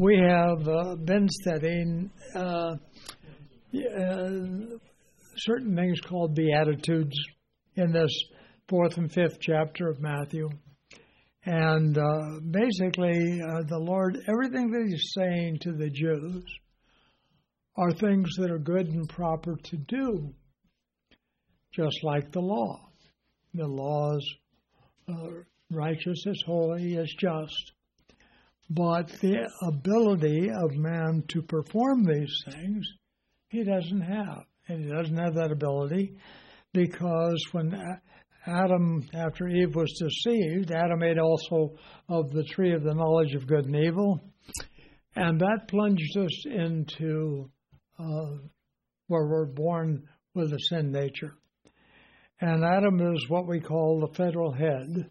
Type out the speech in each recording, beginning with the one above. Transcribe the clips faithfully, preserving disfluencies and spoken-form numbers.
we have uh, been studying uh, uh, certain things called Beatitudes in this fourth and fifth chapter of Matthew. And uh, basically, uh, the Lord, everything that He's saying to the Jews are things that are good and proper to do, just like the law. The law is uh, righteous, is holy, is just. But the ability of man to perform these things, he doesn't have. And he doesn't have that ability because when Adam, after Eve was deceived, Adam ate also of the tree of the knowledge of good and evil. And that plunged us into uh, where we're born with a sin nature. And Adam is what we call the federal head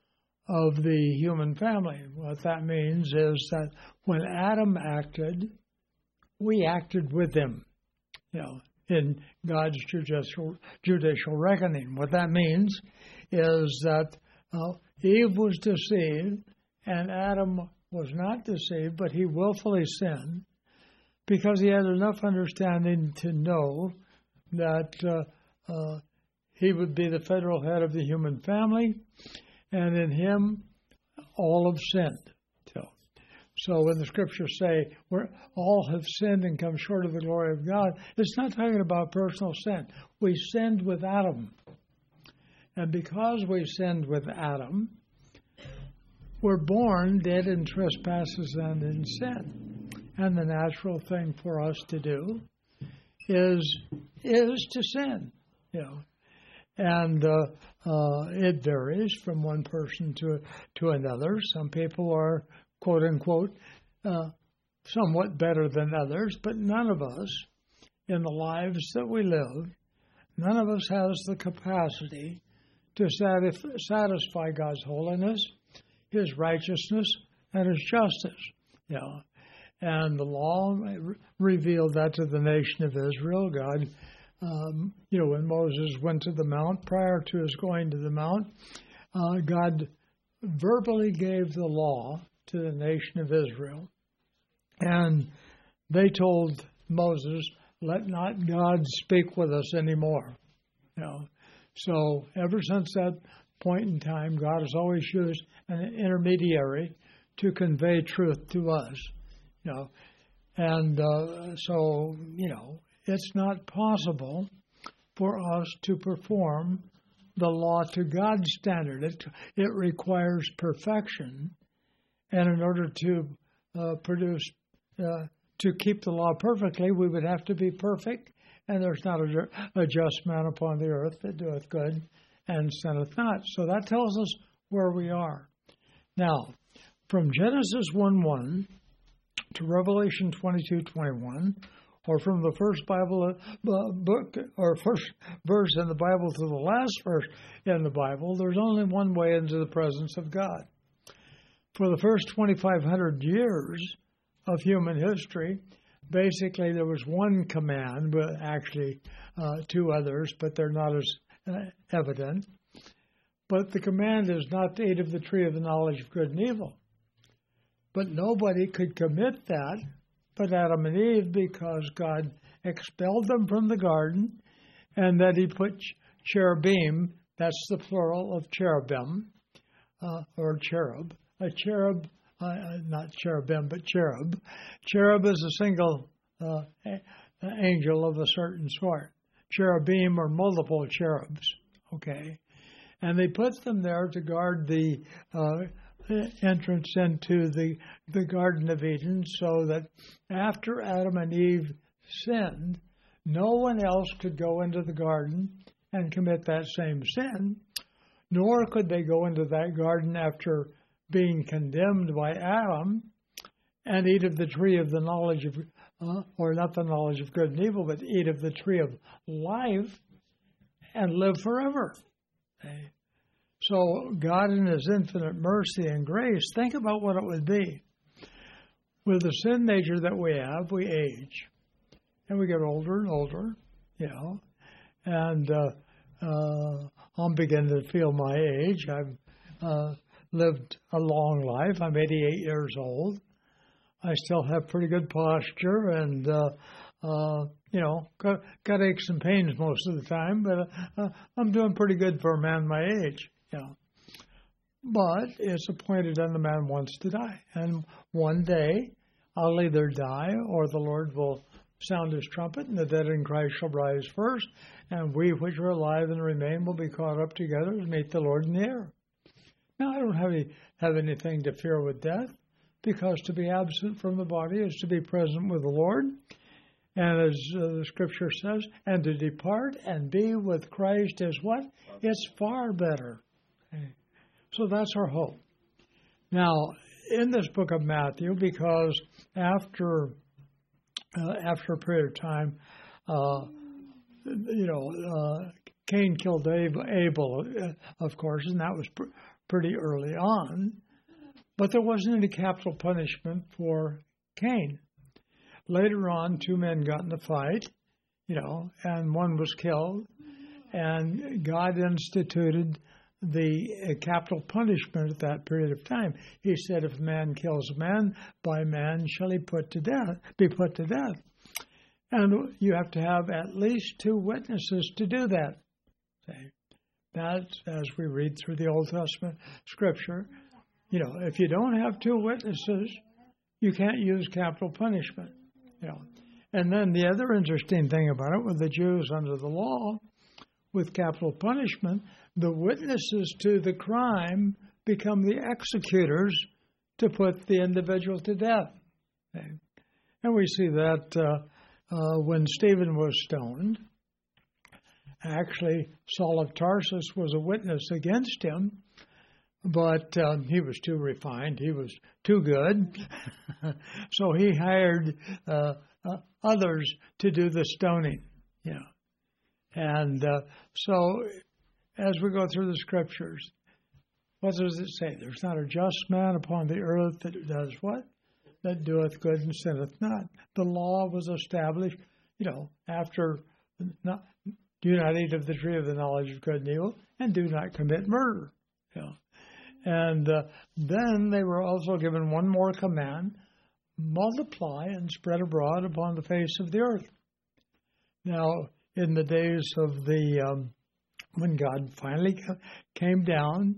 of the human family. What that means is that when Adam acted, we acted with him, you know, in God's judicial, judicial reckoning. What that means is that uh, Eve was deceived and Adam was not deceived, but he willfully sinned because he had enough understanding to know that uh, uh, he would be the federal head of the human family, and in him all have sinned. So, so when the scriptures say we're all have sinned and come short of the glory of God, it's not talking about personal sin. We sinned with Adam. And because we sinned with Adam, we're born dead in trespasses and in sin. And the natural thing for us to do is is to sin, you know. And uh, uh, it varies from one person to to another. Some people are, quote unquote, uh, somewhat better than others, but none of us, in the lives that we live, none of us has the capacity to satisfy, satisfy God's holiness, His righteousness, and His justice. You know. And the law revealed that to the nation of Israel. God Um, you know, when Moses went to the mount, prior to his going to the mount, uh, God verbally gave the law to the nation of Israel. And they told Moses, let not God speak with us anymore. You know, so ever since that point in time, God has always used an intermediary to convey truth to us. You know, and uh, so, you know, it's not possible for us to perform the law to God's standard. It, it requires perfection. And in order to uh, produce, uh, to keep the law perfectly, we would have to be perfect. And there's not a, a just man upon the earth that doeth good and sinneth not. So that tells us where we are. Now, from Genesis one one to Revelation twenty-two twenty-one, or from the first Bible uh, book or first verse in the Bible to the last verse in the Bible, there's only one way into the presence of God. For the first twenty-five hundred years of human history, basically there was one command, but actually uh, two others, but they're not as uh, evident. But the command is not to eat of the tree of the knowledge of good and evil. But nobody could commit that but Adam and Eve, because God expelled them from the garden, and that He put cherubim, that's the plural of cherubim, uh, or cherub. A cherub, uh, not cherubim, but cherub. Cherub is a single uh, angel of a certain sort. Cherubim are multiple cherubs, okay? And they put them there to guard the uh, entrance into the, the Garden of Eden, so that after Adam and Eve sinned, no one else could go into the garden and commit that same sin, nor could they go into that garden after being condemned by Adam and eat of the tree of the knowledge of, uh, or not the knowledge of good and evil, but eat of the tree of life and live forever. Okay? So God, in His infinite mercy and grace, think about what it would be. With the sin nature that we have, we age. And we get older and older, you know. And uh, uh, I'm beginning to feel my age. I've uh, lived a long life. I'm eighty-eight years old. I still have pretty good posture, and uh, uh, you know, got, got aches and pains most of the time, but uh, I'm doing pretty good for a man my age. You know. But it's appointed unto man once to die, and one day I'll either die, or the Lord will sound his trumpet, and the dead in Christ shall rise first, and we which are alive and remain will be caught up together to meet the Lord in the air. Now, I don't have, any, have anything to fear with death, because to be absent from the body is to be present with the Lord. And as uh, the Scripture says, and to depart and be with Christ is what? It's far better. Okay. So that's our hope. Now, in this book of Matthew, because after uh, after a period of time, uh, you know, uh, Cain killed Abel, uh, of course, and that was pr- pretty early on. But there wasn't any capital punishment for Cain. Later on, two men got in a fight, you know, and one was killed, and God instituted the capital punishment at that period of time. He said, if a man kills a man, by man shall he put to death, be put to death. And you have to have at least two witnesses to do that. That, as we read through the Old Testament Scripture, you know, if you don't have two witnesses, you can't use capital punishment. You know. And then the other interesting thing about it, with the Jews under the law, with capital punishment, the witnesses to the crime become the executors to put the individual to death. Okay. And we see that uh, uh, when Stephen was stoned, actually Saul of Tarsus was a witness against him, but um, he was too refined, he was too good, so he hired uh, uh, others to do the stoning. You know. And uh, so as we go through the Scriptures, what does it say? There's not a just man upon the earth that does what? That doeth good and sinneth not. The law was established, you know, after not, do not eat of the tree of the knowledge of good and evil, and do not commit murder. You know. And uh, then they were also given one more command: multiply and spread abroad upon the face of the earth. Now, in the days of the um, when God finally came down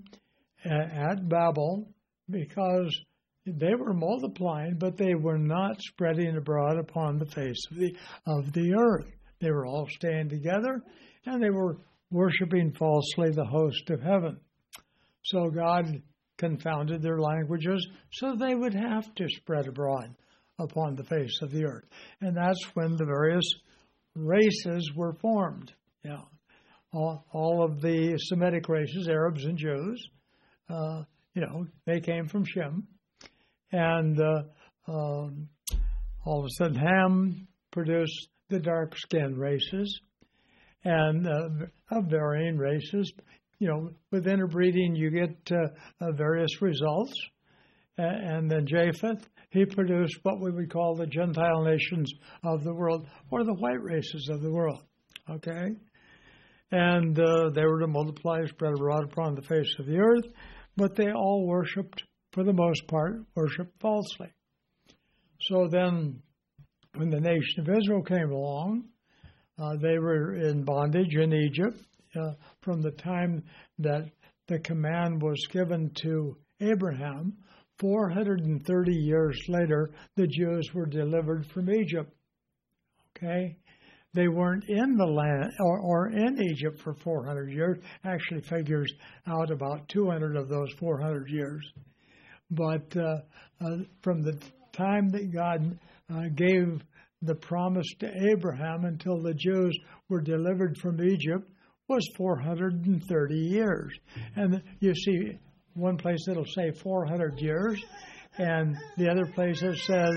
at Babel, because they were multiplying, but they were not spreading abroad upon the face of the of the earth. They were all staying together, and they were worshiping falsely the host of heaven. So God confounded their languages, so they would have to spread abroad upon the face of the earth. And that's when the various races were formed. Yeah, all, all of the Semitic races, Arabs and Jews, uh, you know, they came from Shem. And uh, um, all of a sudden, Ham produced the dark-skinned races, and uh, of varying races. You know, with interbreeding, you get uh, uh, various results. Uh, and then Japheth, he produced what we would call the Gentile nations of the world, or the white races of the world. Okay? And uh, they were to multiply, spread abroad upon the face of the earth, but they all worshipped, for the most part, worshipped falsely. So then, when the nation of Israel came along, uh, they were in bondage in Egypt. Uh, from the time that the command was given to Abraham, four hundred thirty years later, the Jews were delivered from Egypt. Okay? They weren't in the land or, or in Egypt for four hundred years. Actually figures out about two hundred of those four hundred years. But uh, uh, from the time that God uh, gave the promise to Abraham until the Jews were delivered from Egypt was four hundred thirty years. And you see one place it'll say four hundred years, and the other place it says,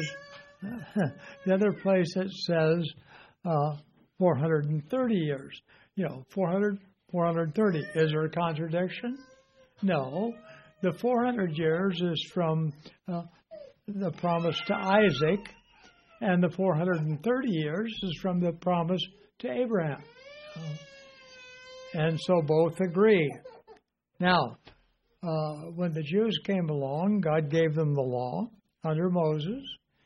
the other place it says uh, four hundred thirty years. You know, four hundred, four hundred thirty. Is there a contradiction? No. The four hundred years is from uh, the promise to Isaac, and the four hundred thirty years is from the promise to Abraham. And so both agree. Now, uh, when the Jews came along, God gave them the law under Moses,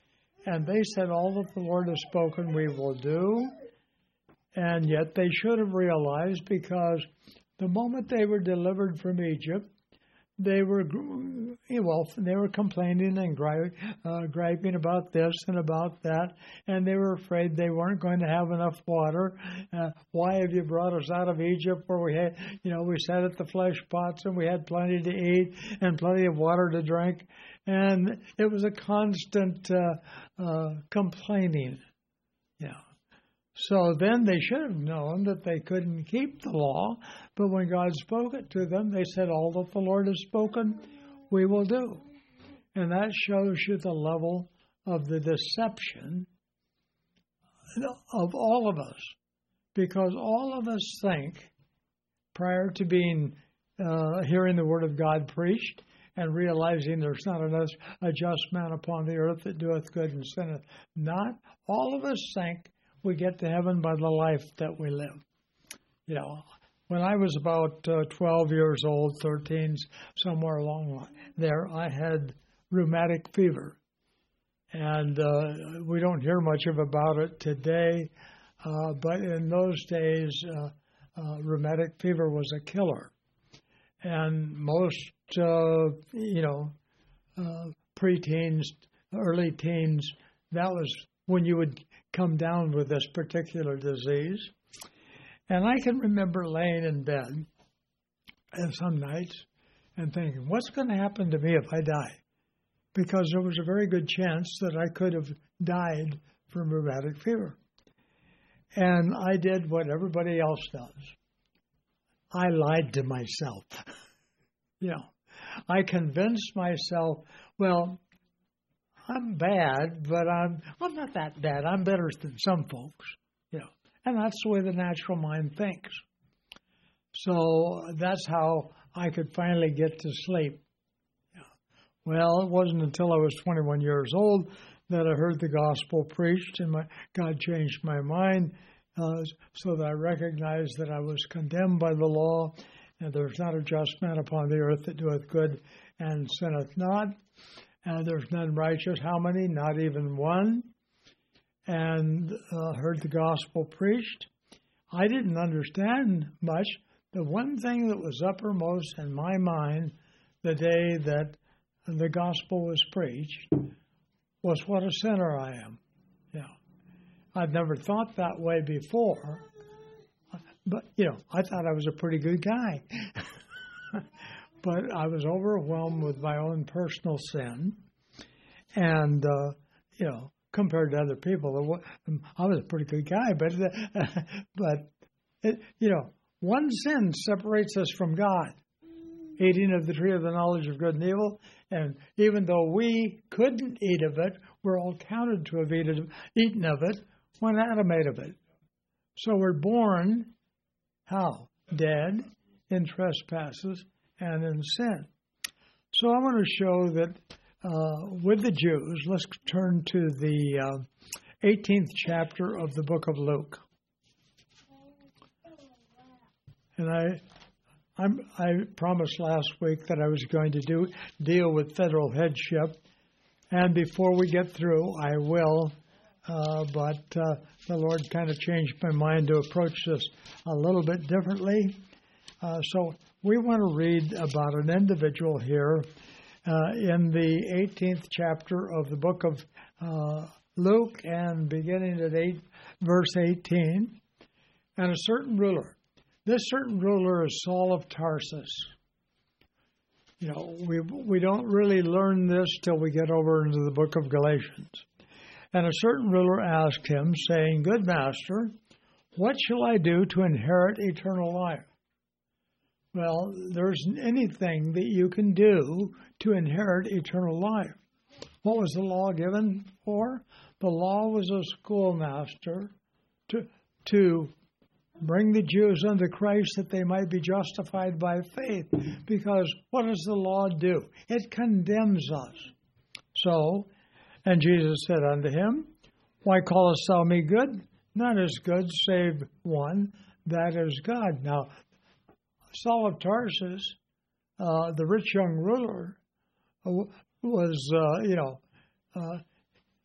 And they said, all that the Lord has spoken we will do. And yet they should have realized, because the moment they were delivered from Egypt, they were well, they were complaining and gri- uh, griping about this and about that, and they were afraid they weren't going to have enough water. Uh, why have you brought us out of Egypt, where we had, you know, we sat at the flesh pots and we had plenty to eat and plenty of water to drink, and it was a constant uh, uh, complaining. Yeah. So then they should have known that they couldn't keep the law, but when God spoke it to them, they said, all that the Lord has spoken, we will do. And that shows you the level of the deception of all of us, because all of us think, prior to being uh, hearing the word of God preached and realizing there's not enough a just man upon the earth that doeth good and sinneth not, all of us think we get to heaven by the life that we live. You know, when I was about uh, twelve years old, thirteen, somewhere along there, I had rheumatic fever. And uh, we don't hear much of about it today, uh, but in those days, uh, uh, rheumatic fever was a killer. And most, uh, you know, uh, preteens, early teens, that was when you would come down with this particular disease. And I can remember laying in bed and some nights and thinking, what's going to happen to me if I die? Because there was a very good chance that I could have died from rheumatic fever. And I did what everybody else does. I lied to myself. You know, I convinced myself, well, I'm bad, but I'm I'm not that bad. I'm better than some folks, you know. And that's the way the natural mind thinks. So that's how I could finally get to sleep. Well, it wasn't until I was twenty-one years old that I heard the gospel preached, and my, God changed my mind uh, so that I recognized that I was condemned by the law, and there's not a just man upon the earth that doeth good and sinneth not. And there's none righteous. How many? Not even one. And uh, heard the gospel preached. I didn't understand much. The one thing that was uppermost in my mind the day that the gospel was preached was what a sinner I am. Yeah, I'd never thought that way before. But, you know, I thought I was a pretty good guy. But I was overwhelmed with my own personal sin. And, uh, you know, compared to other people, I was a pretty good guy. But, uh, but it, you know, one sin separates us from God. Eating of the tree of the knowledge of good and evil. And even though we couldn't eat of it, we're all counted to have eaten, eaten of it when Adam ate of it. So we're born, how? Dead in trespasses and in sin. So I want to show that uh, with the Jews, let's turn to the uh, eighteenth chapter of the book of Luke. And I I'm, I promised last week that I was going to do deal with federal headship. And before we get through, I will. Uh, but uh, the Lord kind of changed my mind to approach this a little bit differently. Uh, so we want to read about an individual here uh, in the eighteenth chapter of the book of uh, Luke, and beginning at eight, verse eighteen. And a certain ruler. This certain ruler is Saul of Tarsus. You know, we we don't really learn this till we get over into the book of Galatians. And a certain ruler asked him, saying, Good master, what shall I do to inherit eternal life? Well, there's anything that you can do to inherit eternal life. What was the law given for? The law was a schoolmaster to to bring the Jews unto Christ that they might be justified by faith. Because what does the law do? It condemns us. So, and Jesus said unto him, Why callest thou me good? None is good save one, that is God. Now, Saul of Tarsus, uh, the rich young ruler, uh, was, uh, you know, uh,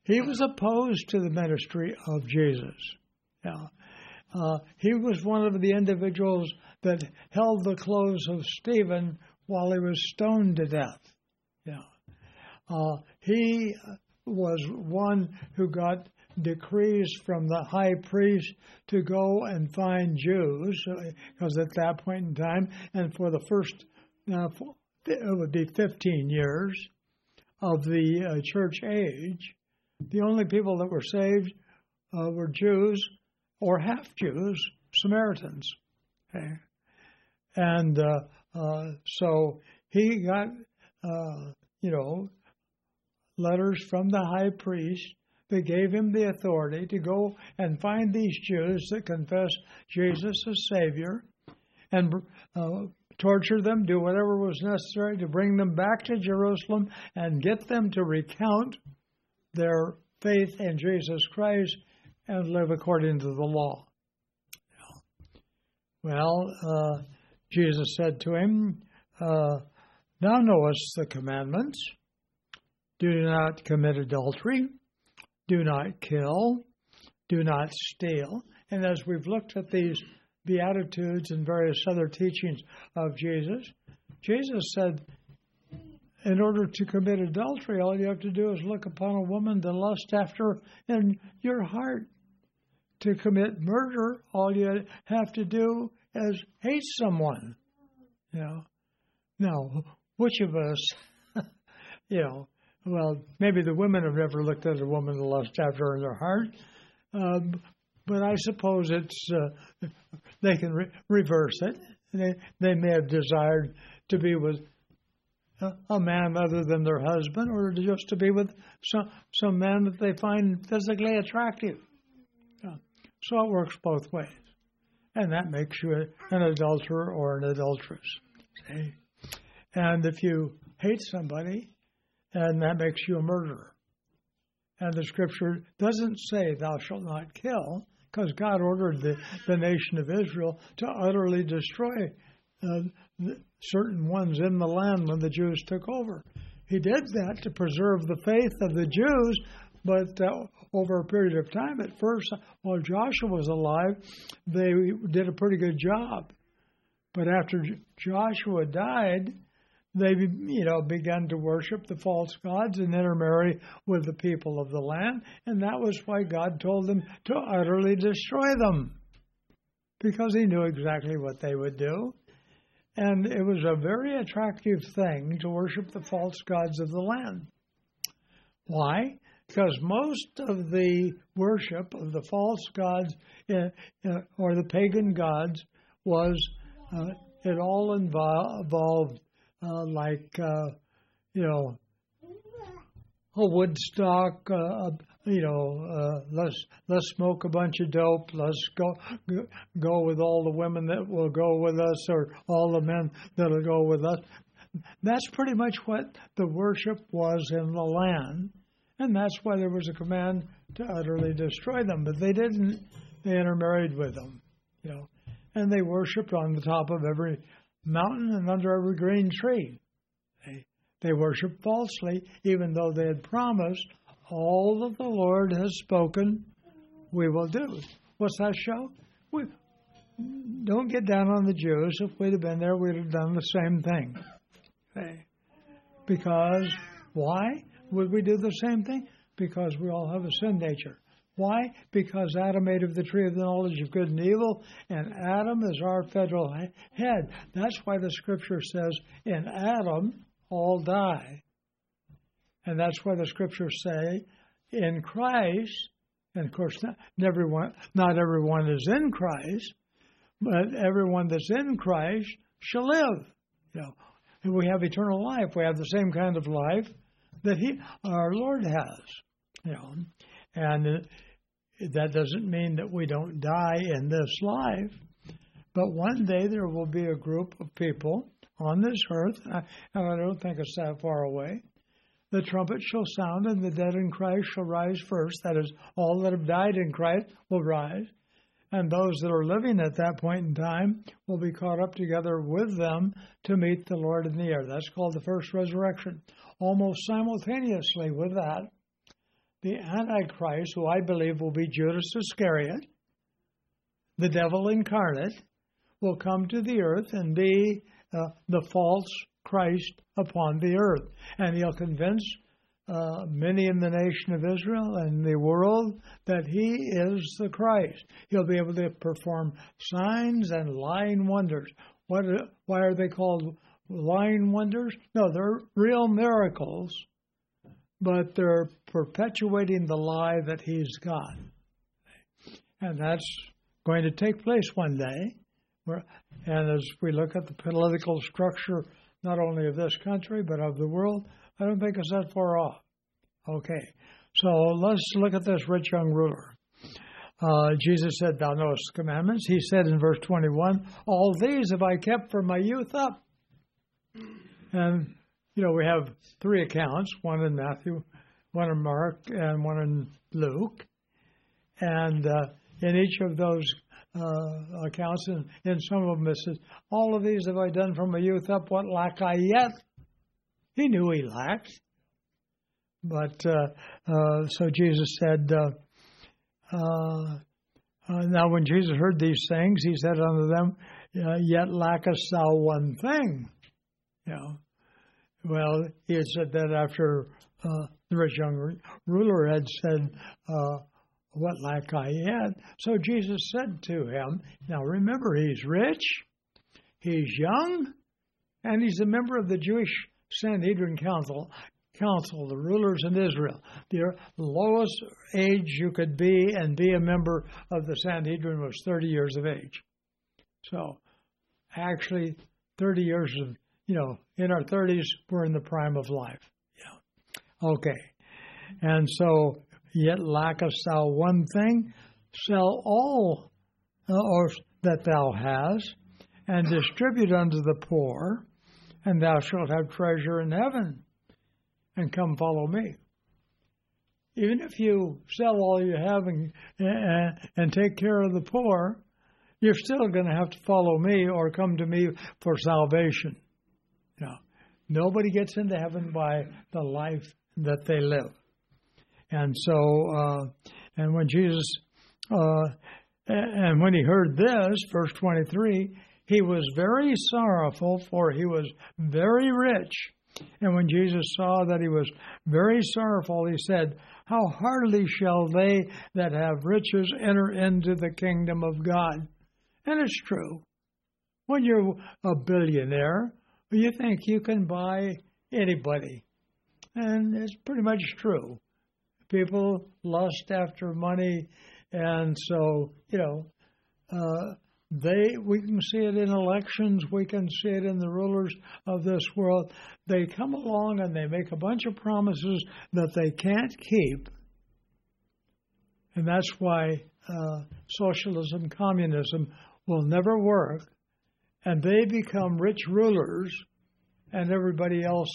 he was opposed to the ministry of Jesus. Yeah. Uh, he was one of the individuals that held the clothes of Stephen while he was stoned to death. Yeah. Uh, he was one who got decrees from the high priest to go and find Jews, because at that point in time, and for the first, uh, it would be fifteen years of the uh, church age, the only people that were saved uh, were Jews or half-Jews, Samaritans. Okay? And uh, uh, so he got, uh, you know, letters from the high priest that gave him the authority to go and find these Jews that confess Jesus as Savior and uh, torture them, do whatever was necessary to bring them back to Jerusalem and get them to recount their faith in Jesus Christ and live according to the law. Well, uh, Jesus said to him, uh, "Thou knowest the commandments. Do not commit adultery. Do not kill. Do not steal." And as we've looked at these Beatitudes and various other teachings of Jesus, Jesus said, in order to commit adultery, all you have to do is look upon a woman to lust after in your heart. To commit murder, all you have to do is hate someone. You know, now, which of us, you know, well, maybe the women have never looked at a woman to lust after her in their heart, um, but I suppose it's uh, they can re- reverse it. They they may have desired to be with a, a man other than their husband, or just to be with some some man that they find physically attractive. Yeah. So it works both ways, and that makes you an adulterer or an adulteress. See? And if you hate somebody, and that makes you a murderer. And the Scripture doesn't say thou shalt not kill, because God ordered the, the nation of Israel to utterly destroy uh, the, certain ones in the land when the Jews took over. He did that to preserve the faith of the Jews, but uh, over a period of time, at first, while Joshua was alive, they did a pretty good job. But after J- Joshua died, they, you know, began to worship the false gods and intermarry with the people of the land. And that was why God told them to utterly destroy them, because he knew exactly what they would do. And it was a very attractive thing to worship the false gods of the land. Why? Because most of the worship of the false gods uh, uh, or the pagan gods was, uh, it all invol- involved Uh, like, uh, you know, a Woodstock, uh, you know, uh, let's let's smoke a bunch of dope, let's go go with all the women that will go with us, or all the men that will go with us. That's pretty much what the worship was in the land, and that's why there was a command to utterly destroy them. But they didn't; they intermarried with them, you know, and they worshipped on the top of every mountain and under every green tree. They, they worship falsely, even though they had promised all that the Lord has spoken, we will do. What's that show? We, don't get down on the Jews. If we'd have been there, we'd have done the same thing. Okay. Because, why would we do the same thing? Because we all have a sin nature. Why? Because Adam ate of the tree of the knowledge of good and evil, and Adam is our federal head. That's why the Scripture says, in Adam, all die. And that's why the Scriptures say, in Christ, and of course, not everyone, not everyone is in Christ, but everyone that's in Christ shall live. You know, and we have eternal life. We have the same kind of life that He, our Lord, has. You know, and uh, that doesn't mean that we don't die in this life, but one day there will be a group of people on this earth, and I don't think it's that far away. The trumpet shall sound, and the dead in Christ shall rise first. That is, all that have died in Christ will rise, and those that are living at that point in time will be caught up together with them to meet the Lord in the air. That's called the first resurrection. Almost simultaneously with that, the Antichrist, who I believe will be Judas Iscariot, the devil incarnate, will come to the earth and be uh, the false Christ upon the earth. And he'll convince uh, many in the nation of Israel and the world that he is the Christ. He'll be able to perform signs and lying wonders. What? Why are they called lying wonders? No, they're real miracles, but they're perpetuating the lie that he's God. And that's going to take place one day. And as we look at the political structure, not only of this country, but of the world, I don't think it's that far off. Okay, so let's look at this rich young ruler. Uh, Jesus said, thou knowest the commandments. He said in verse twenty-one, all these have I kept from my youth up. And, you know, we have three accounts, one in Matthew, one in Mark, and one in Luke. And uh, in each of those uh, accounts, and in some of them it says, all of these have I done from my youth up, what lack I yet? He knew he lacked. But, uh, uh, so Jesus said, uh, uh, uh, now when Jesus heard these things, he said unto them, uh, yet lackest thou one thing. You know, well, he had said that after uh, the rich young ruler had said, uh, what lack I yet? So Jesus said to him, now remember, he's rich, he's young, and he's a member of the Jewish Sanhedrin Council, council, the rulers in Israel. The lowest age you could be and be a member of the Sanhedrin was thirty years of age. So, actually, thirty years of, you know, in our thirties, we're in the prime of life. Yeah. Okay. And so, yet lackest thou one thing, sell all uh, or that thou hast, and distribute unto the poor, and thou shalt have treasure in heaven, and come follow me. Even if you sell all you have and, and, and take care of the poor, you're still going to have to follow me or come to me for salvation. You know, nobody gets into heaven by the life that they live. And so, uh, and when Jesus, uh, and when he heard this, verse twenty-three, he was very sorrowful, for he was very rich. And when Jesus saw that he was very sorrowful, he said, how hardly shall they that have riches enter into the kingdom of God? And it's true. When you're a billionaire, you think you can buy anybody. And it's pretty much true. People lust after money, and so, you know, uh, They, we can see it in elections. We can see it in the rulers of this world. They come along and they make a bunch of promises that they can't keep. And that's why uh, socialism, communism will never work. And they become rich rulers, and everybody else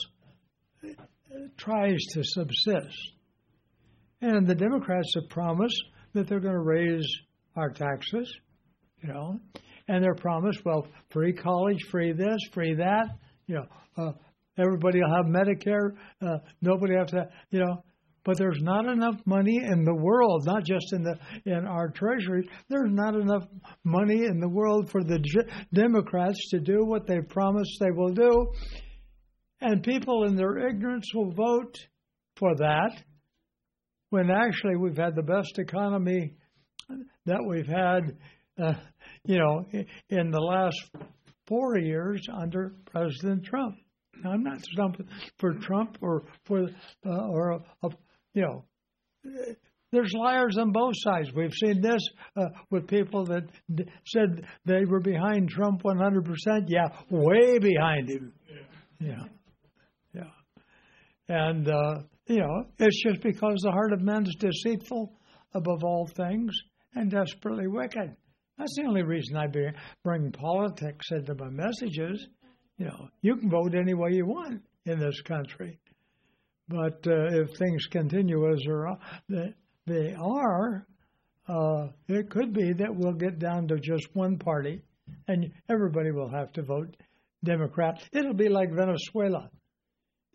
tries to subsist. And the Democrats have promised that they're going to raise our taxes. You know, and they're promised, well, free college, free this, free that. You know, uh, everybody will have Medicare. Uh, nobody have to, you know. But there's not enough money in the world, not just in the in our treasury. There's not enough money in the world for the G- Democrats to do what they promised they will do. And people in their ignorance will vote for that, when actually we've had the best economy that we've had. Uh, you know, in the last four years under President Trump. Now, I'm not stumping for Trump or for, uh, or, uh, you know, there's liars on both sides. We've seen this uh, with people that d- said they were behind Trump one hundred percent. Yeah, way behind him. Yeah, yeah. And, uh, you know, it's just because the heart of man is deceitful above all things and desperately wicked. That's the only reason I bring politics into my messages. You know, you can vote any way you want in this country. But uh, if things continue as they are, uh, it could be that we'll get down to just one party and everybody will have to vote Democrat. It'll be like Venezuela.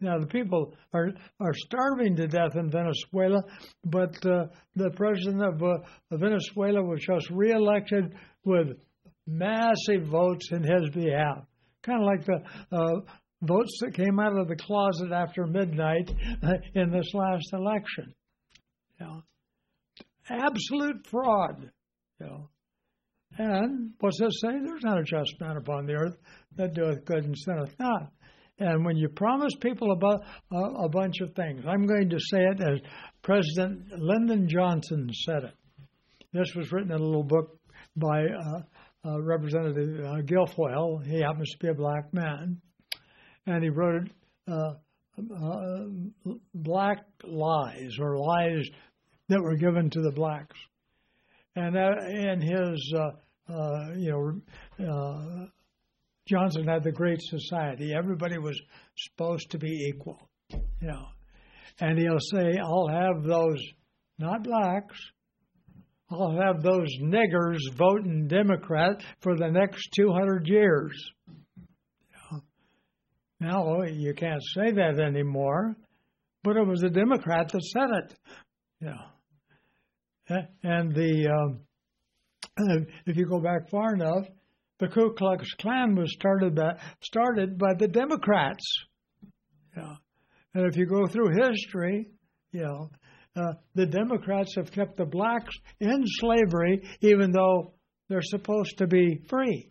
Now, the people are are starving to death in Venezuela, but uh, the president of, uh, of Venezuela was just reelected with massive votes in his behalf. Kind of like the uh, votes that came out of the closet after midnight uh, in this last election. You know, absolute fraud. You know. And what's it say? There's not a just man upon the earth that doeth good and sinneth not. And when you promise people about uh, a bunch of things, I'm going to say it as President Lyndon Johnson said it. This was written in a little book by uh, uh, Representative uh, Guilfoyle. He happens to be a black man. And he wrote it, uh, uh, Black Lies, or lies that were given to the blacks. And uh, in his, uh, uh, you know, uh, Johnson had the Great Society. Everybody was supposed to be equal, you know. And he'll say, I'll have those, not blacks, I'll have those niggers voting Democrat for the next two hundred years. You know? Now, you can't say that anymore, but it was a Democrat that said it, you know. And the, um, if you go back far enough, the Ku Klux Klan was started by, started by the Democrats. Yeah. And if you go through history, you know, uh, the Democrats have kept the blacks in slavery even though they're supposed to be free.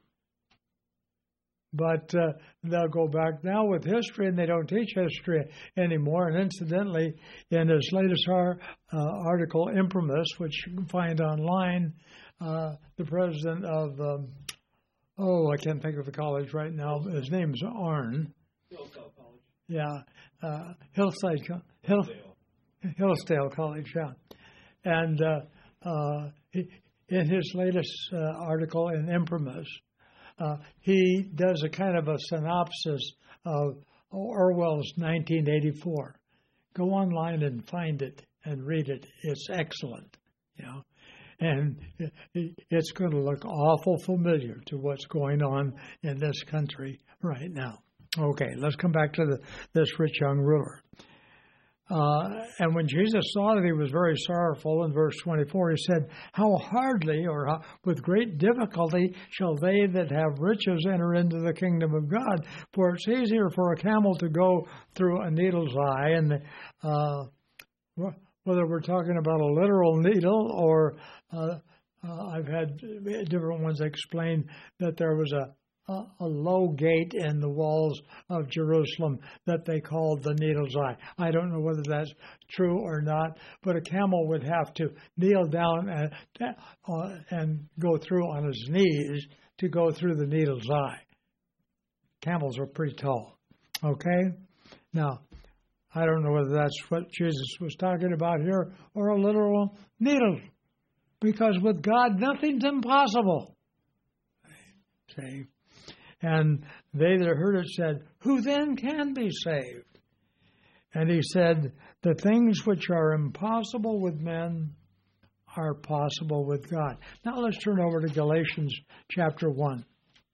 But uh, they'll go back now with history, and they don't teach history anymore. And incidentally, in his latest ar- uh, article, Imprimis, which you can find online, uh, the president of um, Oh, I can't think of the college right now. His name's Arnn. Hillsdale College. Yeah, uh, Hillside, Hill, Hillsdale College. Yeah, and uh, uh, he, in his latest uh, article in Imprimis, uh, he does a kind of a synopsis of Orwell's nineteen eighty-four. Go online and find it and read it. It's excellent. You know. And it's going to look awful familiar to what's going on in this country right now. Okay, let's come back to the, this rich young ruler. Uh, and when Jesus saw that he was very sorrowful, in verse twenty-four, he said, how hardly or how, with great difficulty shall they that have riches enter into the kingdom of God? For it's easier for a camel to go through a needle's eye. And uh, whether we're talking about a literal needle or uh, uh, I've had different ones explain that there was a, a, a low gate in the walls of Jerusalem that they called the needle's eye. I don't know whether that's true or not, but a camel would have to kneel down and, uh, and go through on his knees to go through the needle's eye. Camels are pretty tall. Okay? Now, I don't know whether that's what Jesus was talking about here or a literal needle. Because with God, nothing's impossible. See? And they that heard it said, who then can be saved? And he said, the things which are impossible with men are possible with God. Now let's turn over to Galatians chapter one.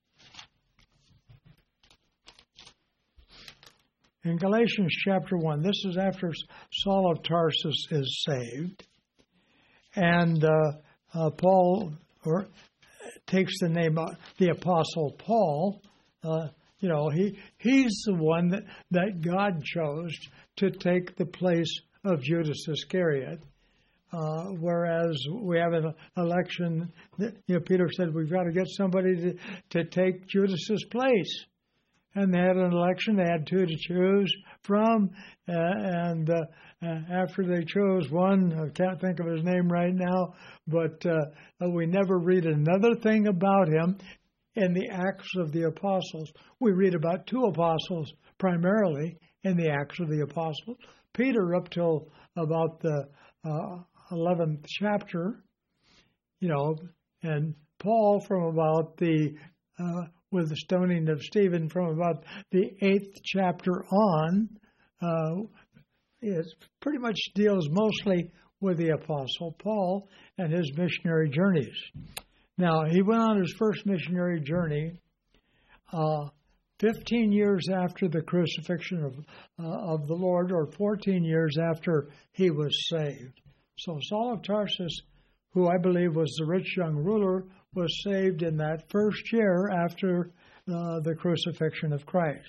In Galatians chapter one, this is after Saul of Tarsus is saved. And uh, uh, Paul or, takes the name of the Apostle Paul. Uh, you know, he he's the one that, that God chose to take the place of Judas Iscariot. Uh, whereas we have an election, that, you know, Peter said we've got to get somebody to, to take Judas's place. And they had an election. They had two to choose from. Uh, and uh, after they chose one, I can't think of his name right now, but uh, we never read another thing about him in the Acts of the Apostles. We read about two apostles primarily in the Acts of the Apostles. Peter up till about the uh, eleventh chapter, you know, and Paul from about the... Uh, with the stoning of Stephen from about the eighth chapter on, uh, it pretty much deals mostly with the Apostle Paul and his missionary journeys. Now, he went on his first missionary journey uh, fifteen years after the crucifixion of, uh, of the Lord, or fourteen years after he was saved. So Saul of Tarsus, who I believe was the rich young ruler, was saved in that first year after uh, the crucifixion of Christ.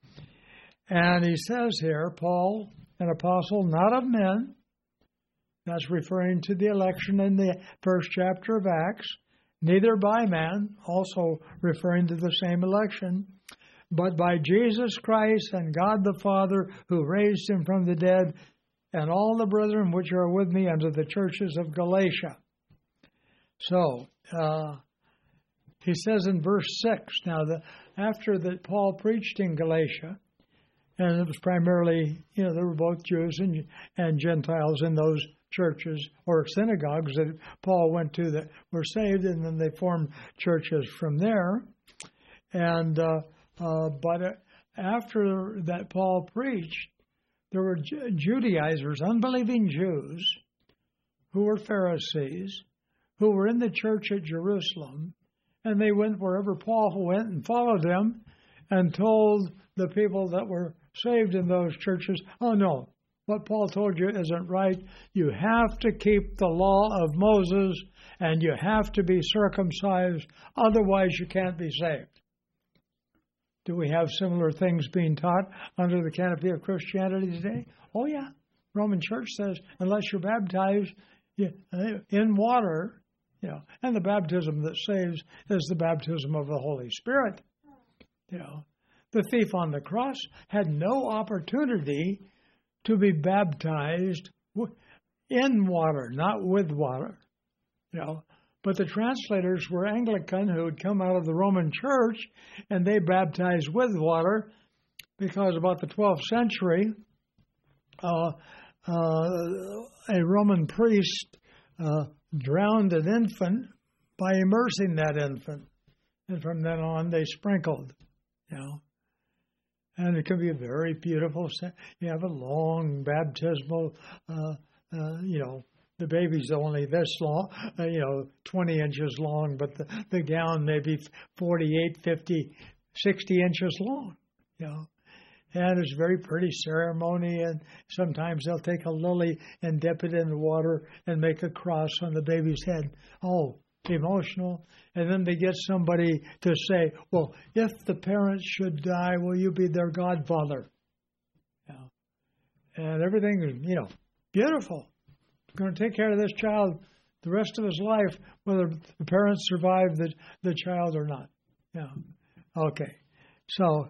And he says here, Paul, an apostle not of men, that's referring to the election in the first chapter of Acts, neither by man, also referring to the same election, but by Jesus Christ and God the Father, who raised him from the dead, and all the brethren which are with me unto the churches of Galatia. So, uh, he says in verse six, now, the, after that Paul preached in Galatia, and it was primarily, you know, there were both Jews and, and Gentiles in those churches or synagogues that Paul went to that were saved, and then they formed churches from there. And uh, uh, but after that Paul preached, there were Judaizers, unbelieving Jews, who were Pharisees, who were in the church at Jerusalem, and they went wherever Paul went and followed him and told the people that were saved in those churches, oh no, what Paul told you isn't right. You have to keep the law of Moses, and you have to be circumcised, otherwise you can't be saved. Do we have similar things being taught under the canopy of Christianity today? Oh yeah. Roman Church says unless you're baptized in water, you know, and the baptism that saves is the baptism of the Holy Spirit. You know, the thief on the cross had no opportunity to be baptized in water, not with water. You know, but the translators were Anglican who had come out of the Roman Church, and they baptized with water because about the twelfth century, uh, uh, a Roman priest uh, drowned an infant by immersing that infant, and from then on they sprinkled. You know, and it can be a very beautiful. You have a long baptismal, uh, uh, you know. The baby's only this long, uh, you know, twenty inches long, but the, the gown may be forty-eight, fifty, sixty inches long, you know. And it's a very pretty ceremony, and sometimes they'll take a lily and dip it in the water and make a cross on the baby's head. Oh, emotional. And then they get somebody to say, well, if the parents should die, will you be their godfather? You know. And everything is, you know, beautiful. Going to take care of this child the rest of his life, whether the parents survive the, the child or not. Yeah. Okay. So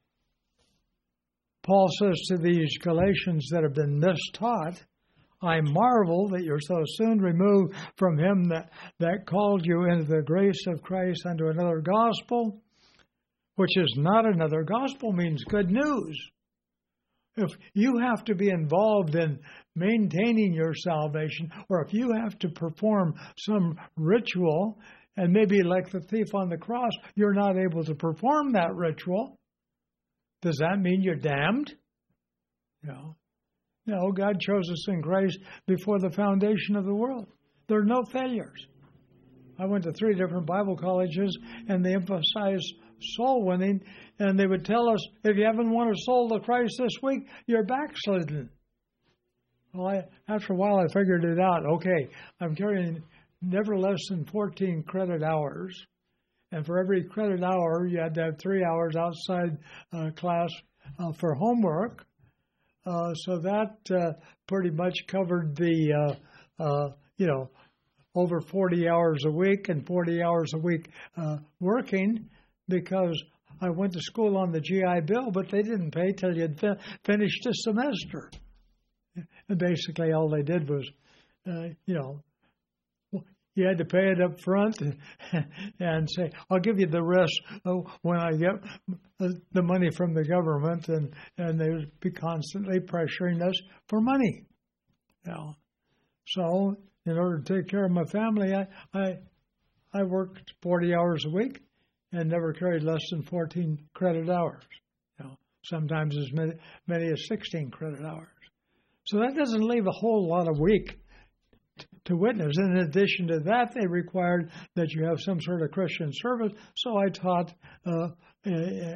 Paul says to these Galatians that have been mistaught, I marvel that you're so soon removed from him that, that called you into the grace of Christ unto another gospel, which is not another gospel, means good news. If you have to be involved in maintaining your salvation, or if you have to perform some ritual, and maybe like the thief on the cross, you're not able to perform that ritual, does that mean you're damned? No. No, God chose us in Christ before the foundation of the world. There are no failures. I went to three different Bible colleges, and they emphasized soul winning, and they would tell us, if you haven't won a soul to Christ this week, you're backslidden. Well, I, after a while, I figured it out. Okay, I'm carrying never less than fourteen credit hours, and for every credit hour, you had to have three hours outside uh, class uh, for homework. Uh, so that uh, pretty much covered the, uh, uh, you know, over forty hours a week and forty hours a week uh, working, because I went to school on the G I Bill, but they didn't pay till you'd fi- finished a semester. And basically all they did was, uh, you know, you had to pay it up front and say, I'll give you the rest when I get the money from the government, and, and they would be constantly pressuring us for money. You know. So in order to take care of my family, I, I, I worked forty hours a week and never carried less than fourteen credit hours. You know, sometimes as many, many as sixteen credit hours. So that doesn't leave a whole lot of week to witness. In addition to that, they required that you have some sort of Christian service. So I taught uh, at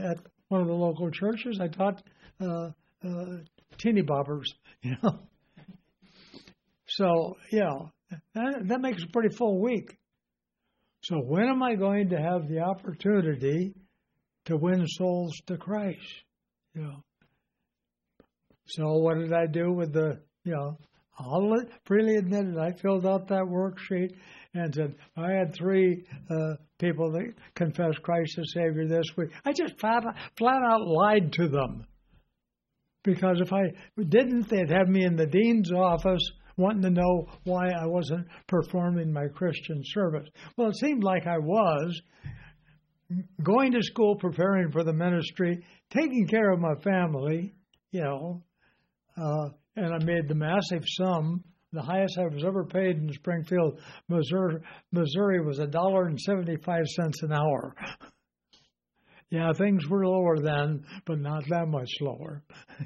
one of the local churches. I taught uh, uh, teeny boppers, you know. So, you know, that, that makes a pretty full week. So when am I going to have the opportunity to win souls to Christ? You know. So what did I do with the, you know, I'll freely admit it, I filled out that worksheet and said, I had three uh, people that confessed Christ as Savior this week. I just flat, flat out lied to them. Because if I didn't, they'd have me in the dean's office wanting to know why I wasn't performing my Christian service. Well, it seemed like I was going to school, preparing for the ministry, taking care of my family, you know, uh, and I made the massive sum. The highest I was ever paid in Springfield, Missouri, Missouri was a dollar and seventy-five cents an hour. Yeah, things were lower then, but not that much lower.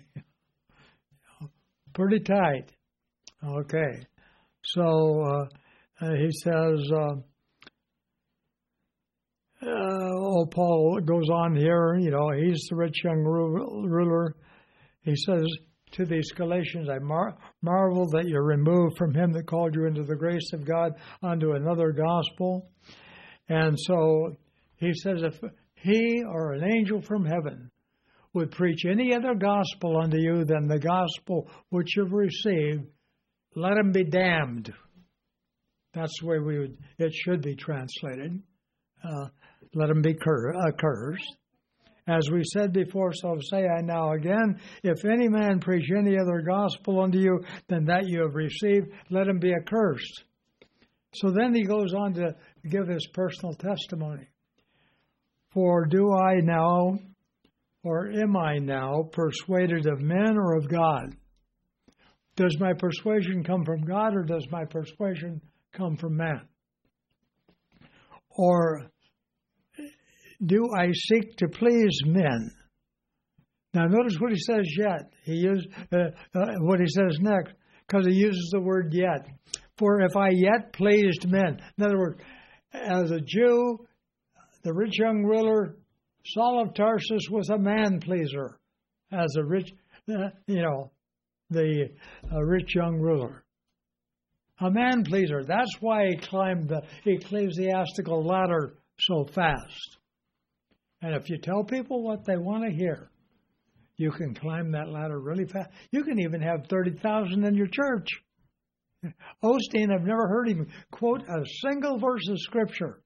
Pretty tight. Okay. So uh, he says, uh, uh, oh, Paul goes on here, you know, he's the rich young ruler. He says to these Galatians, I mar- marvel that you're removed from him that called you into the grace of God unto another gospel. And so he says, if he or an angel from heaven would preach any other gospel unto you than the gospel which you've received, let him be damned. That's the way we would, it should be translated. Uh, let him be cur- uh, cursed. As we said before, so say I now again, if any man preach any other gospel unto you than that you have received, let him be accursed. So then he goes on to give his personal testimony. For do I now, or am I now, persuaded of men or of God? Does my persuasion come from God, or does my persuasion come from man? Or do I seek to please men? Now notice what he says yet. He used uh, uh, what he says next, because he uses the word yet. For if I yet pleased men. In other words, as a Jew, the rich young ruler, Saul of Tarsus, was a man pleaser. As a rich, uh, you know, the uh, rich young ruler. A man pleaser. That's why he climbed the ecclesiastical ladder so fast. And if you tell people what they want to hear, you can climb that ladder really fast. You can even have thirty thousand in your church. Osteen, I've never heard him quote a single verse of Scripture.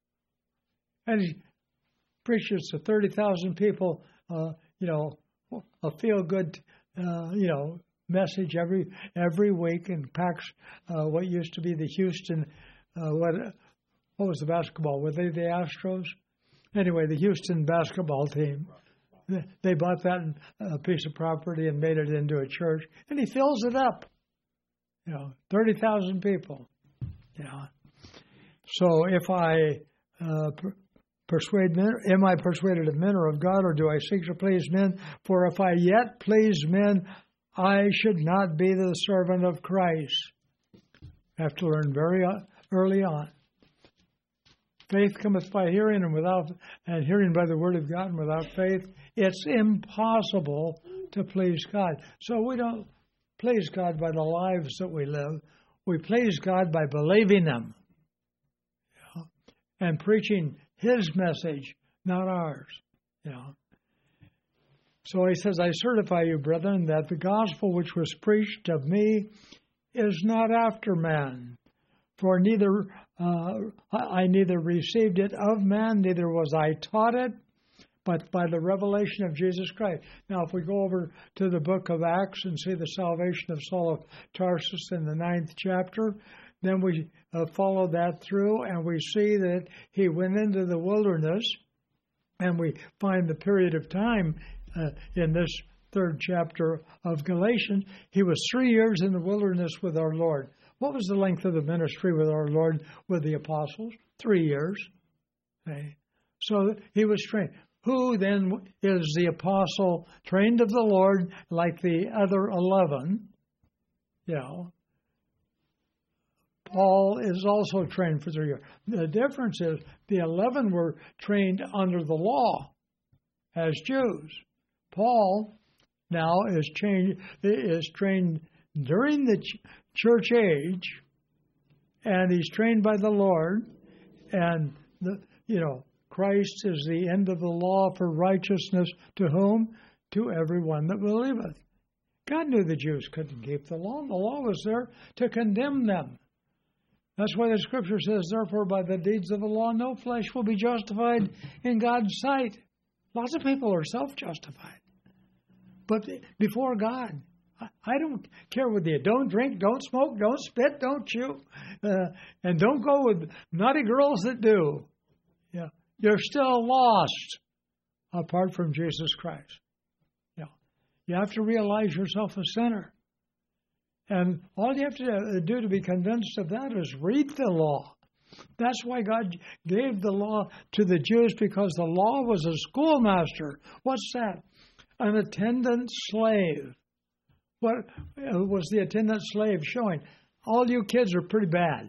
And he preaches to thirty thousand people, uh, you know, a feel-good, uh, you know, message every every week, and packs uh, what used to be the Houston, uh, what what was the basketball? Were they the Astros? Anyway, the Houston basketball team. They bought that uh, piece of property and made it into a church, and he fills it up. You know, thirty thousand people. Yeah. So if I uh, per- persuade men, am I persuaded of men or of God, or do I seek to please men? For if I yet please men, I should not be the servant of Christ. I have to learn very early on. Faith cometh by hearing, and without and hearing by the word of God, and without faith, it's impossible to please God. So we don't please God by the lives that we live. We please God by believing Him, you know, and preaching His message, not ours. You know. So he says, I certify you, brethren, that the gospel which was preached of me is not after man. For neither uh, I neither received it of man, neither was I taught it, but by the revelation of Jesus Christ. Now, if we go over to the book of Acts and see the salvation of Saul of Tarsus in the ninth chapter, then we uh, follow that through, and we see that he went into the wilderness, and we find the period of time uh, in this third chapter of Galatians. He was three years in the wilderness with our Lord. What was the length of the ministry with our Lord, with the apostles? Three years. Okay. So he was trained. Who then is the apostle trained of the Lord like the other eleven? You know, Paul is also trained for three years. The difference is the eleven were trained under the law, as Jews. Paul now is trained, is trained during the ch- church age, and he's trained by the Lord, and the you know Christ is the end of the law for righteousness to whom? To everyone that believeth. God knew the Jews couldn't keep the law. The law was there to condemn them. That's why the Scripture says, therefore, by the deeds of the law, no flesh will be justified in God's sight. Lots of people are self-justified. But before God, I don't care with you. Don't drink, don't smoke, don't spit, don't chew, uh, and don't go with naughty girls that do. Yeah, you're still lost apart from Jesus Christ. Yeah, you have to realize yourself a sinner. And all you have to do to be convinced of that is read the law. That's why God gave the law to the Jews, because the law was a schoolmaster. What's that? An attendant slave. What was the attendant slave showing? All you kids are pretty bad.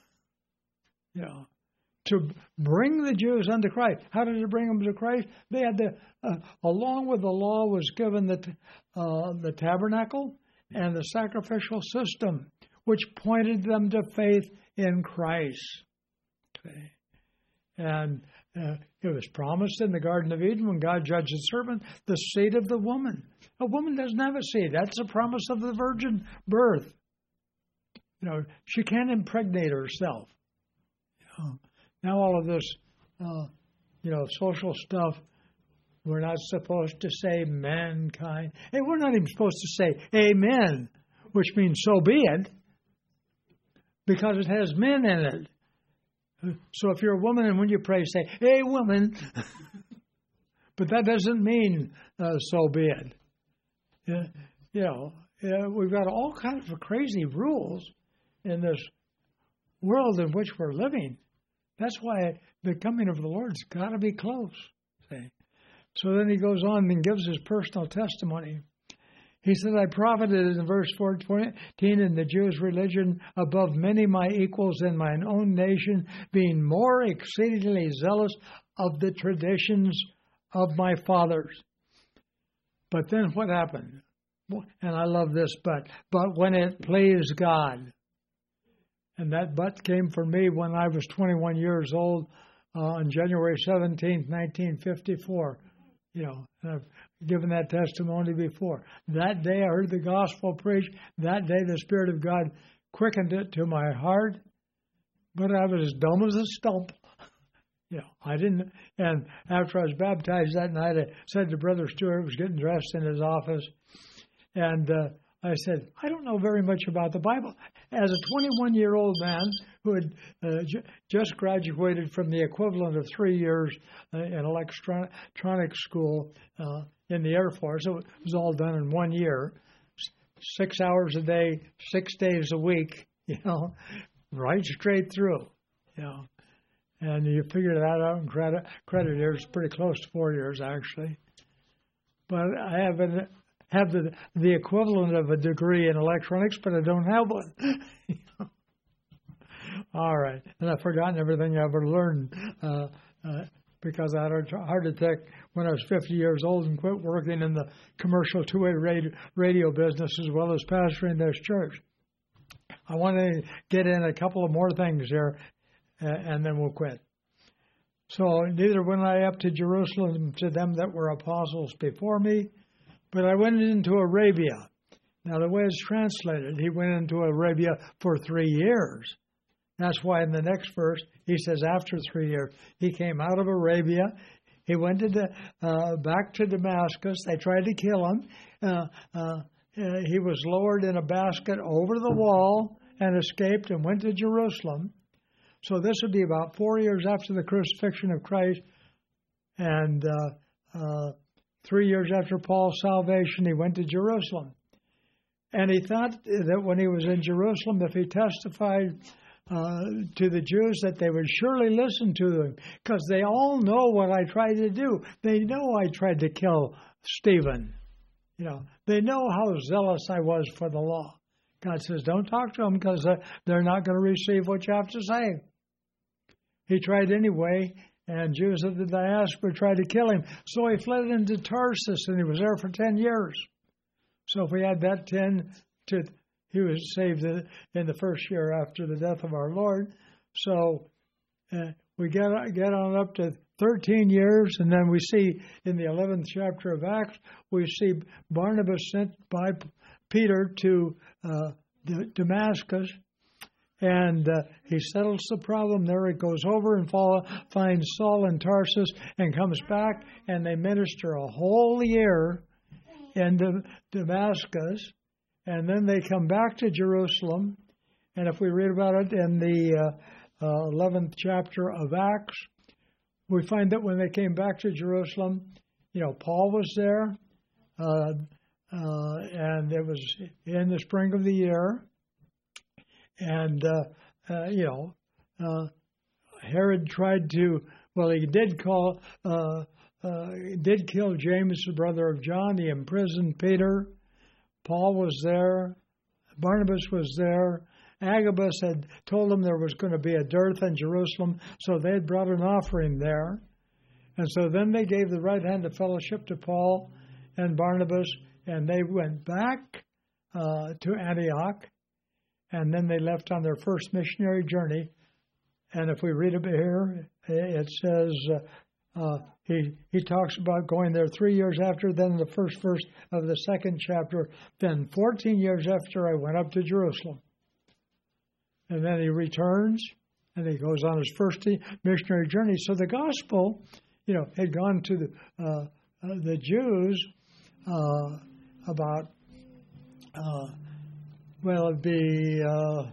You know, to bring the Jews unto Christ. How did it bring them to Christ? They had the, uh, along with the law was given the, uh, the tabernacle and the sacrificial system, which pointed them to faith in Christ. Okay. And uh, it was promised in the Garden of Eden when God judged the serpent, the seed of the woman. A woman doesn't have a seed. That's a promise of the virgin birth. You know, she can't impregnate herself. You know, now all of this, uh, you know, social stuff, we're not supposed to say mankind. Hey, we're not even supposed to say amen, which means so be it, because it has men in it. So if you're a woman and when you pray, say, hey, woman. But that doesn't mean uh, so be it. Uh, you know, uh, we've got all kinds of crazy rules in this world in which we're living. That's why the coming of the Lord's got to be close. See? So then he goes on and gives his personal testimony. He said, I profited in verse fourteen in the Jews' religion above many my equals in mine own nation, being more exceedingly zealous of the traditions of my fathers. But then what happened? And I love this but. But when it pleased God. And that but came for me when I was twenty-one years old uh, on January seventeenth, nineteen fifty-four. You know, and I've given that testimony before. That day I heard the gospel preached. That day the Spirit of God quickened it to my heart. But I was as dumb as a stump. You know, I didn't. And after I was baptized that night, I said to Brother Stewart, was getting dressed in his office, and uh, I said, I don't know very much about the Bible. As a twenty-one-year-old man who had uh, j- just graduated from the equivalent of three years uh, in electronic school uh, in the Air Force, it was all done in one year, six hours a day, six days a week, you know, right straight through, you know. And you figure that out in credit, credit years, pretty close to four years, actually. But I have an have the the equivalent of a degree in electronics, but I don't have one. All right. And I've forgotten everything I ever learned uh, uh, because I had a heart attack when I was fifty years old and quit working in the commercial two-way radio, radio business as well as pastoring this church. I want to get in a couple of more things here, uh, and then we'll quit. So neither went I up to Jerusalem to them that were apostles before me, but I went into Arabia. Now, the way it's translated, he went into Arabia for three years. That's why in the next verse, he says after three years, he came out of Arabia. He went to the, uh, back to Damascus. They tried to kill him. Uh, uh, he was lowered in a basket over the wall and escaped and went to Jerusalem. So this would be about four years after the crucifixion of Christ, and uh, uh, three years after Paul's salvation, he went to Jerusalem. And he thought that when he was in Jerusalem, if he testified uh, to the Jews, that they would surely listen to him, because they all know what I tried to do. They know I tried to kill Stephen. You know, they know how zealous I was for the law. God says, don't talk to them, because they're not going to receive what you have to say. He tried anyway, And Jews of the diaspora tried to kill him. So he fled into Tarsus, and he was there for ten years. So if we add that ten to, he was saved in the first year after the death of our Lord. So uh, we get, get on up to thirteen years, and then we see in the eleventh chapter of Acts, we see Barnabas sent by Peter to uh, Damascus, and uh, he settles the problem there. He goes over and follow, finds Saul in Tarsus and comes back, and they minister a whole year in Damascus, and then they come back to Jerusalem. And if we read about it in the uh, uh, eleventh chapter of Acts, we find that when they came back to Jerusalem, you know, Paul was there, uh, uh, and it was in the spring of the year. And, uh, uh, you know, uh, Herod tried to, well, he did call, uh, uh, did kill James, the brother of John. He imprisoned Peter. Paul was there. Barnabas was there. Agabus had told them there was going to be a dearth in Jerusalem, so they had brought an offering there. And so then they gave the right hand of fellowship to Paul and Barnabas, and they went back uh, to Antioch, and then they left on their first missionary journey. And if we read it here, it says uh, uh, he he talks about going there three years after, then the first verse of the second chapter, then fourteen years after I went up to Jerusalem. And then he returns, and he goes on his first missionary journey. So the gospel, you know, had gone to the uh, uh, the Jews uh, about, uh, well, it'd be, uh,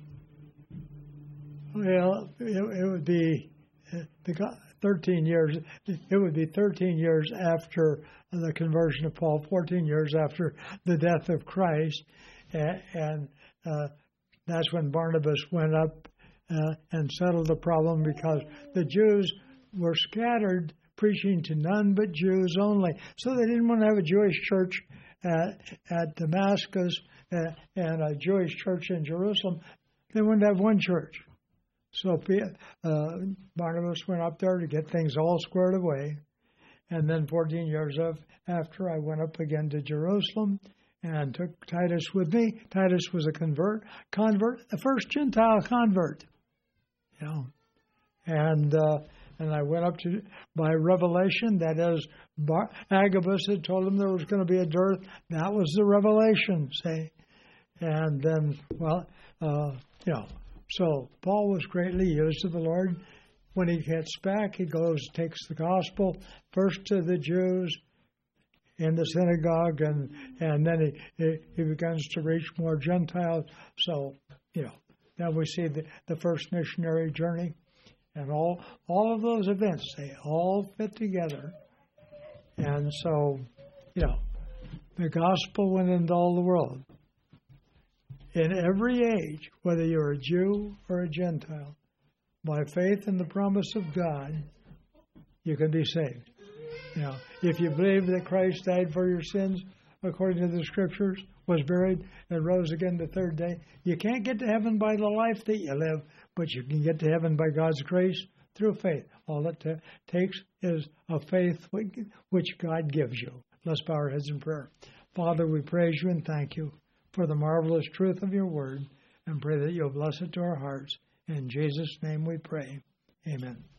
well, it, it would be uh, the thirteen years. It would be thirteen years after the conversion of Paul, fourteen years after the death of Christ, and. and uh, That's when Barnabas went up uh, and settled the problem, because the Jews were scattered, preaching to none but Jews only. So they didn't want to have a Jewish church at, at Damascus uh, and a Jewish church in Jerusalem. They wanted to have one church. So uh, Barnabas went up there to get things all squared away. And then fourteen years of, after, I went up again to Jerusalem and took Titus with me. Titus was a convert, convert, the first Gentile convert, you know. And uh, and I went up to, by revelation, that is, Bar- Agabus had told him there was going to be a dearth. That was the revelation, say. And then, well, uh, you know, so Paul was greatly used of the Lord. When he gets back, he goes, takes the gospel first to the Jews in the synagogue, and, and then he, he he begins to reach more Gentiles. So, you know, then we see the, the first missionary journey. And all all of those events, they all fit together. And so, you know, the gospel went into all the world. In every age, whether you're a Jew or a Gentile, by faith in the promise of God, you can be saved. You know, if you believe that Christ died for your sins, according to the Scriptures, was buried, and rose again the third day, you can't get to heaven by the life that you live, but you can get to heaven by God's grace through faith. All it t- takes is a faith which God gives you. Let's bow our heads in prayer. Father, we praise you and thank you for the marvelous truth of your word, and pray that you'll bless it to our hearts. In Jesus' name we pray. Amen.